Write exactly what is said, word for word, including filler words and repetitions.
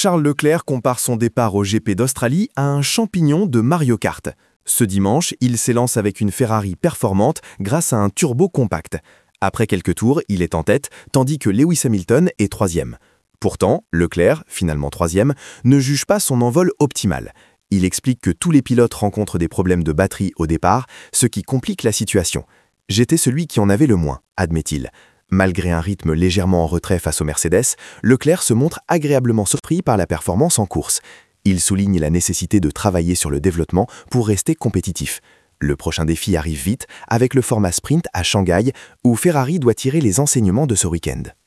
Charles Leclerc compare son départ au G P d'Australie à un champignon de Mario Kart. Ce dimanche, il s'élance avec une Ferrari performante grâce à un turbo compact. Après quelques tours, il est en tête, tandis que Lewis Hamilton est troisième. Pourtant, Leclerc, finalement troisième, ne juge pas son envol optimal. Il explique que tous les pilotes rencontrent des problèmes de batterie au départ, ce qui complique la situation. « J'étais celui qui en avait le moins », admet-il. Malgré un rythme légèrement en retrait face au Mercedes, Leclerc se montre agréablement surpris par la performance en course. Il souligne la nécessité de travailler sur le développement pour rester compétitif. Le prochain défi arrive vite avec le format sprint à Shanghai où Ferrari doit tirer les enseignements de ce week-end.